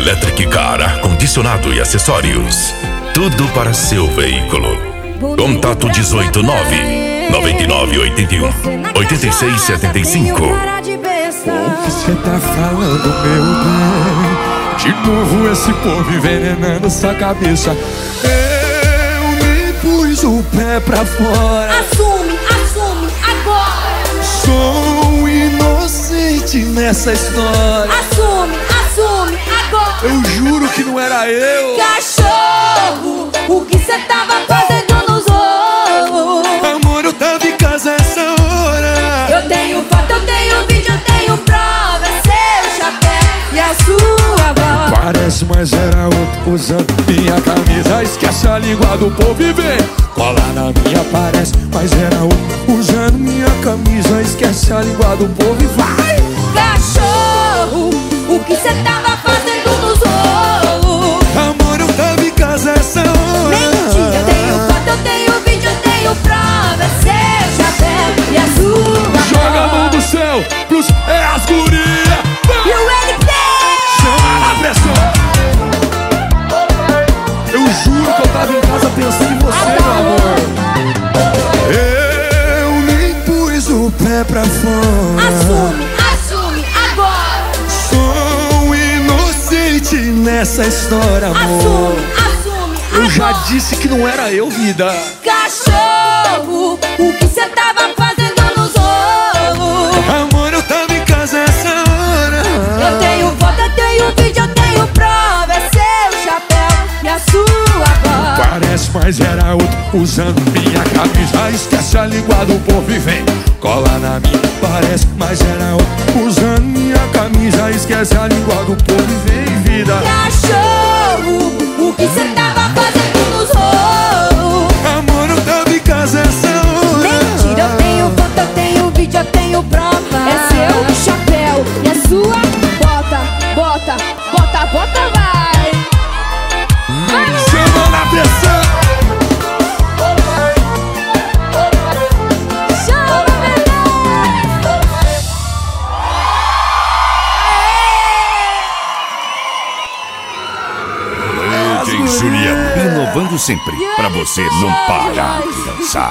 Electric Car, ar-condicionado e acessórios. Tudo para seu veículo. Contato 18999818675. O que cê tá falando, meu bem? De novo esse povo envenenando sua cabeça. Eu nem pus o pé pra fora. Assume agora. Sou inocente nessa história. Assume agora. Eu juro que não era eu. Cachorro, o que cê tava fazendo nos ovos? Amor, eu tava em casa essa hora. Eu tenho foto, eu tenho vídeo, eu tenho prova. É seu chapéu e a sua voz. Parece, mas era outro usando minha camisa. Esquece a língua do povo e vem. Cola na minha, parece, mas era outro usando minha camisa. Esquece a língua do povo e vai. Cachorro, o que cê tava fazendo nos ovos? Amor, eu tava em casa essa hora. Mentira, eu tenho foto, eu tenho vídeo, eu tenho prova. É seu chapéu e a sua Joga a mão voz. do céu pros as guria. E o LP Chama na pressão. Eu juro que eu tava em casa pensando em você, meu amor. Eu nem pus o pé pra fora. Assume agora. Sou inocente nessa história, amor. Assume Eu já agora. disse que não era eu, vida. Cachorro, o que cê tava fazendo nos ovos? Amor, eu tava em casa essa hora. Eu tenho foto, eu tenho vídeo, eu tenho prova. É seu chapéu e a sua voz. Parece, mas era outro usando minha camisa. Esquece a língua do povo e vem. Cola na minha, parece, mas era outro usando minha camisa. Esquece a língua do povo e vem, vida. Cachorro, o que cê tava fazendo nos ovos? Amor, eu tava em casa essa hora. Mentira, eu tenho foto, eu tenho vídeo, eu tenho prova. É seu chapéu e a sua bota, vai. Chama na pressão. Chama, bebê. Em Juliano, inovando sempre, pra você não parar de dançar.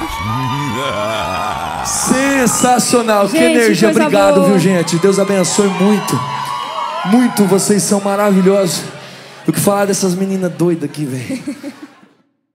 Sensacional, que Gente, energia, coisa obrigado, boa. viu, gente? Deus abençoe muito. Muito, vocês são maravilhosos. O que falar dessas meninas doidas aqui, velho?